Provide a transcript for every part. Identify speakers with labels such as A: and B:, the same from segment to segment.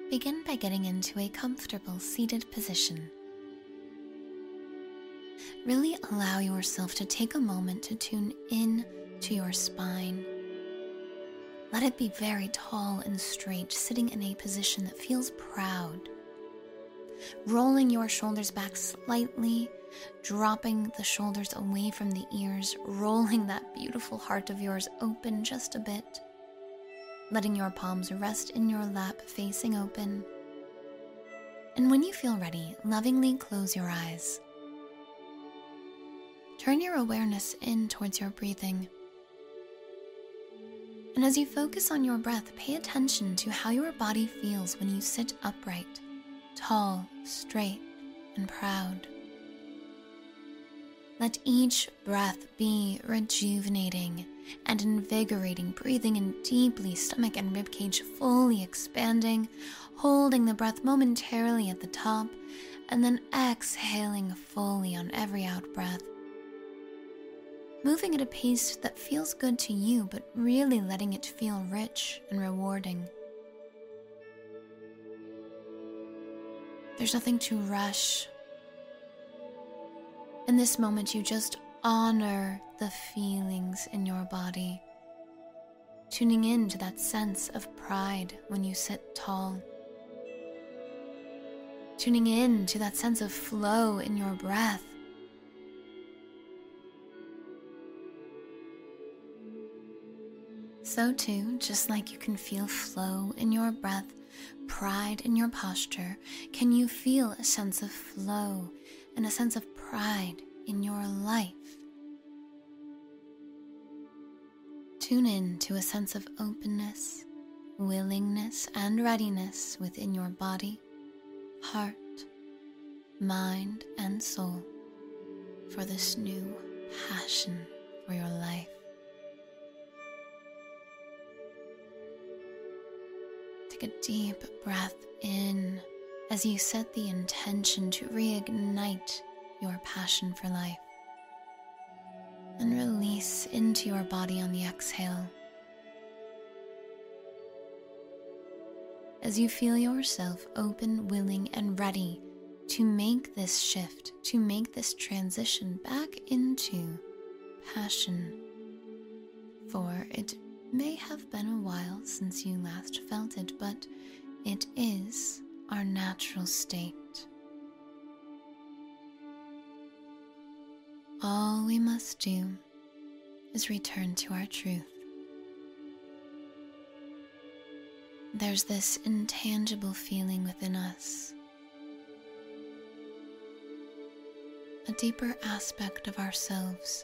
A: begin by getting into a comfortable seated position. Really allow yourself to take a moment to tune in to your spine. Let it be very tall and straight, sitting in a position that feels proud. Rolling your shoulders back slightly, dropping the shoulders away from the ears, rolling that beautiful heart of yours open just a bit. Letting your palms rest in your lap, facing open. And when you feel ready, lovingly close your eyes. Turn your awareness in towards your breathing. And as you focus on your breath, pay attention to how your body feels when you sit upright, tall, straight, and proud. Let each breath be rejuvenating and invigorating, breathing in deeply, stomach and ribcage fully expanding, holding the breath momentarily at the top, and then exhaling fully on every out-breath. Moving at a pace that feels good to you, but really letting it feel rich and rewarding. There's nothing to rush. In this moment, you just honor the feelings in your body, tuning in to that sense of pride when you sit tall, tuning in to that sense of flow in your breath. So too, just like you can feel flow in your breath, pride in your posture, can you feel a sense of flow and a sense of pride in your life? Tune in to a sense of openness, willingness, and readiness within your body, heart, mind, and soul for this new passion for your life. Take a deep breath in as you set the intention to reignite your passion for life. And release into your body on the exhale. As you feel yourself open, willing, and ready to make this shift, to make this transition back into passion. For it may have been a while since you last felt it, but it is our natural state. All we must do is return to our truth. There's this intangible feeling within us, a deeper aspect of ourselves.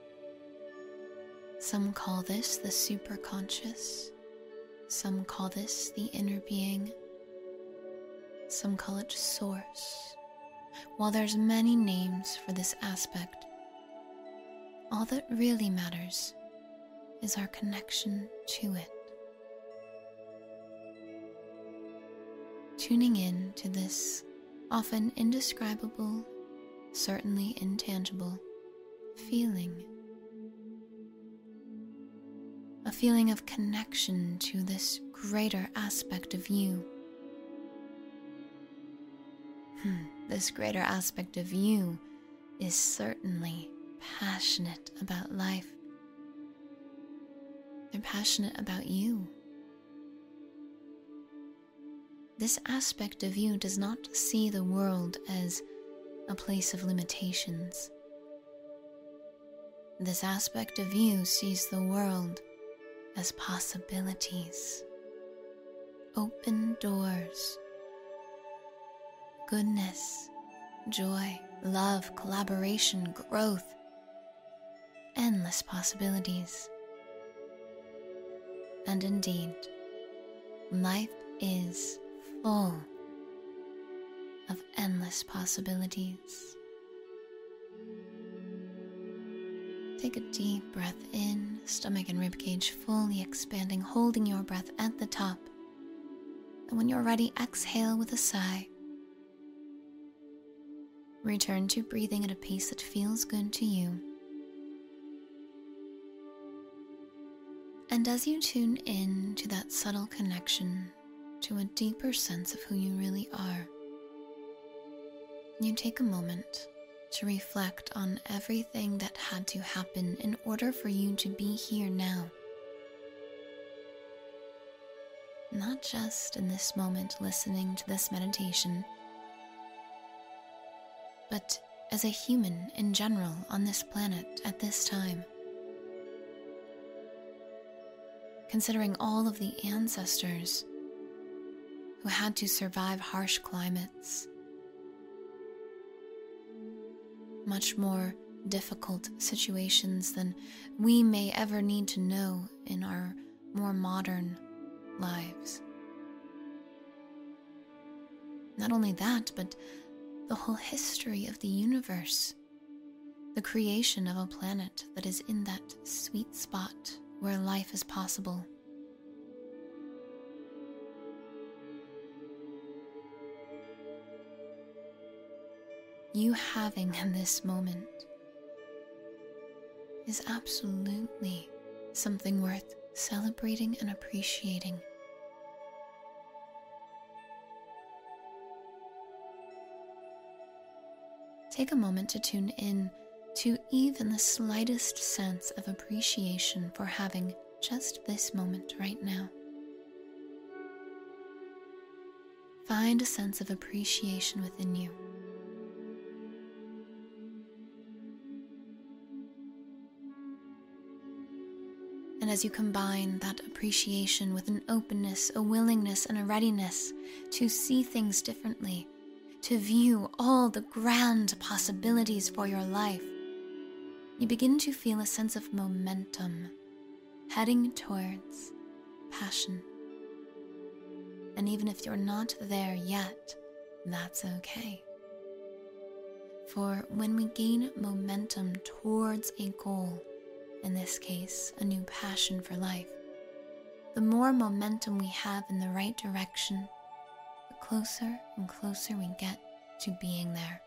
A: Some call this the superconscious. Some call this the inner being. Some call it source. While there's many names for this aspect, all that really matters is our connection to it. Tuning in to this often indescribable, certainly intangible feeling. A feeling of connection to this greater aspect of you. This greater aspect of you is certainly passionate about life. They're passionate about you. This aspect of you does not see the world as a place of limitations. This aspect of you sees the world as possibilities, open doors, goodness, joy, love, collaboration, growth, endless possibilities. And indeed, life is full of endless possibilities. Take a deep breath in, stomach and ribcage fully expanding, holding your breath at the top. And when you're ready, exhale with a sigh. Return to breathing at a pace that feels good to you. And as you tune in to that subtle connection to a deeper sense of who you really are. You take a moment to reflect on everything that had to happen in order for you to be here now. Not just in this moment listening to this meditation, but as a human in general on this planet at this time. Considering all of the ancestors who had to survive harsh climates, much more difficult situations than we may ever need to know in our more modern lives. Not only that, but the whole history of the universe, the creation of a planet that is in that sweet spot where life is possible. You having this moment is absolutely something worth celebrating and appreciating. Take a moment to tune in to even the slightest sense of appreciation for having just this moment right now. Find a sense of appreciation within you. And as you combine that appreciation with an openness, a willingness, and a readiness to see things differently, to view all the grand possibilities for your life, you begin to feel a sense of momentum heading towards passion. And even if you're not there yet, that's okay. For when we gain momentum towards a goal, in this case, a new passion for life, the more momentum we have in the right direction, the closer and closer we get to being there.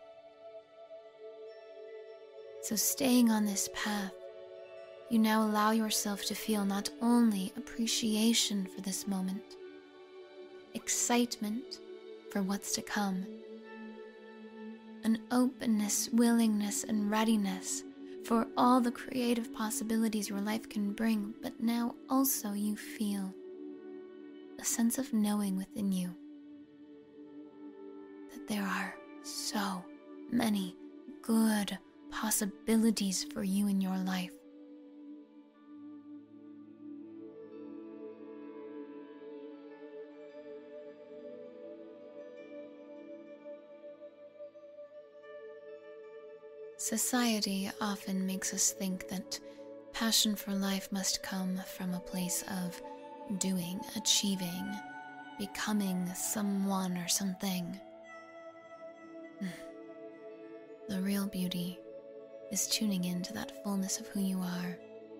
A: So staying on this path, you now allow yourself to feel not only appreciation for this moment, excitement for what's to come, an openness, willingness, and readiness for all the creative possibilities your life can bring, but now also you feel a sense of knowing within you that there are so many good possibilities for you in your life. Society often makes us think that passion for life must come from a place of doing, achieving, becoming someone or something. The real beauty is tuning into that fullness of who you are.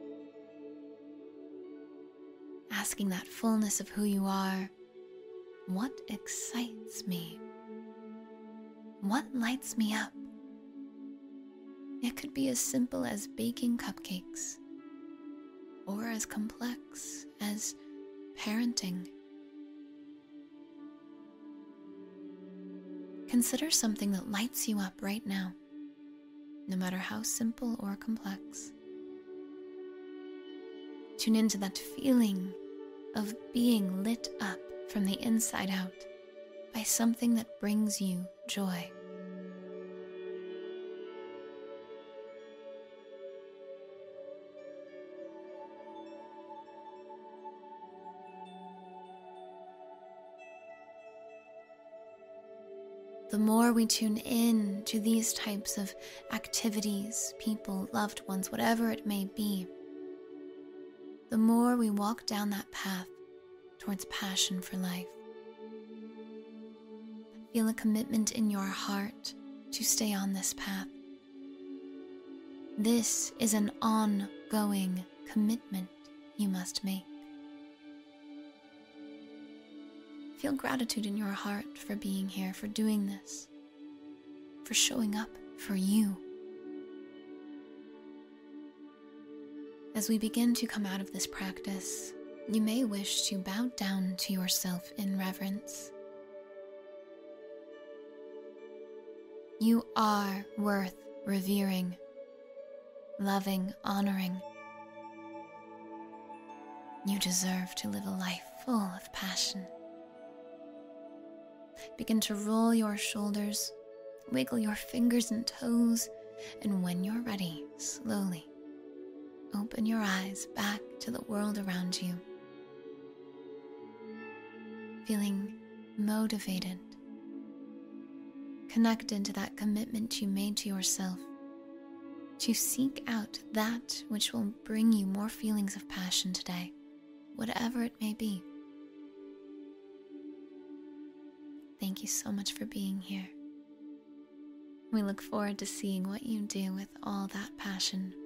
A: Asking that fullness of who you are, what excites me? What lights me up? It could be as simple as baking cupcakes, or as complex as parenting. Consider something that lights you up right now, no matter how simple or complex. Tune into that feeling of being lit up from the inside out by something that brings you joy. The more we tune in to these types of activities, people, loved ones, whatever it may be, the more we walk down that path towards passion for life. Feel a commitment in your heart to stay on this path. This is an ongoing commitment you must make. Feel gratitude in your heart for being here, for doing this, for showing up for you. As we begin to come out of this practice, You may wish to bow down to yourself in reverence. You are worth revering, loving, honoring. You deserve to live a life full of passion. Begin to roll your shoulders, wiggle your fingers and toes, and when you're ready, slowly open your eyes back to the world around you, feeling motivated, connected to that commitment you made to yourself to seek out that which will bring you more feelings of passion today, whatever it may be. Thank you so much for being here. We look forward to seeing what you do with all that passion